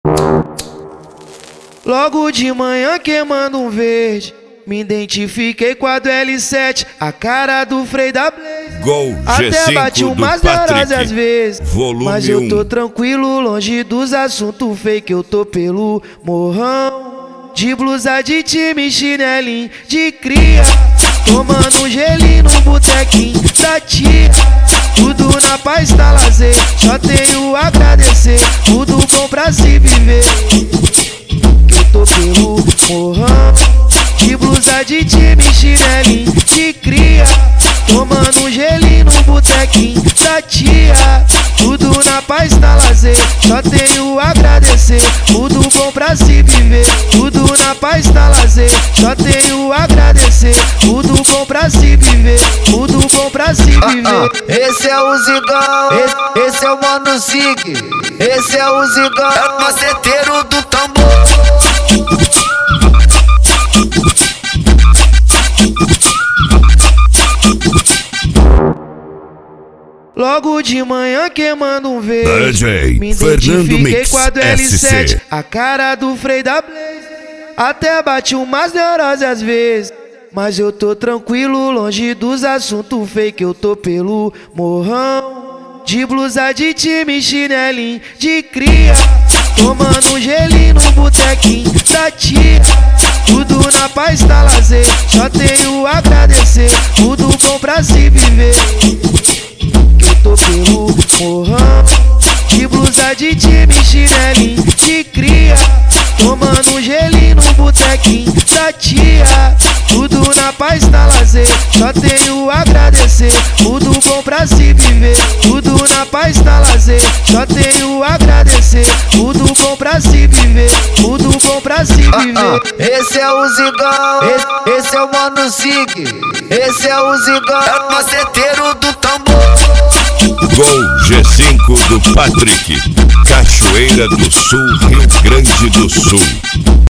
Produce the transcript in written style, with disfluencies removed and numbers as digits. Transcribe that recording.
Logo de manhã queimando um verde, me identifiquei com a do L7, a cara do Frei da Blaze. Gol Até G5 bati do umas Patrick, neuroses às vezes, volume mas eu tô 1. tranquilo, longe dos assuntos fake. Eu tô pelo morrão, de blusa de time, chinelinho de cria, tomando um gelinho no botequinho da tia. Tudo na paz, tá lazer, só tenho a agradecer. Tudo bom pra se viver. Eu tô pelo morrão, de blusa de time, chinelinho de cria, tomando um gelinho no botequinho da tia. Tudo na paz, tá lazer, só tenho a agradecer. Tudo bom pra se viver. Tudo na paz, tá lazer, só tenho a agradecer. Tudo bom pra se viver. Tudo bom pra se viver. Esse é o Zigão, esse é o Mano Sig, esse é o Zigão, é o maceteiro do tambor. Logo de manhã queimando um verde, DJ me Fernando identifiquei Mix com a do L7, SC. a cara do Frei da Blaze. Até bati umas neuroses às vezes, mas eu tô tranquilo, longe dos assuntos fake. Eu tô pelo morrão, de blusa de time, chinelinho de cria, tomando um gelinho no botequinho da tia. Tudo na paz, tá lazer, só tenho a agradecer. Tudo bom pra se viver. Eu tô pelo morrão, de blusa de time, chinelinho de cria, tomando um gelinho no botequinho da tia. Tudo na paz, tá lazer, só tenho a agradecer. Tudo bom pra se viver. Tudo na paz, tá lazer, só tenho a agradecer. Tudo bom pra se viver. Tudo bom pra se viver. Esse é o Zigão, esse é o Mano Sig, esse é o Zigão, é o maceteiro do tambor. Gol G5 do Patrick, Cachoeira do Sul, Rio Grande do Sul.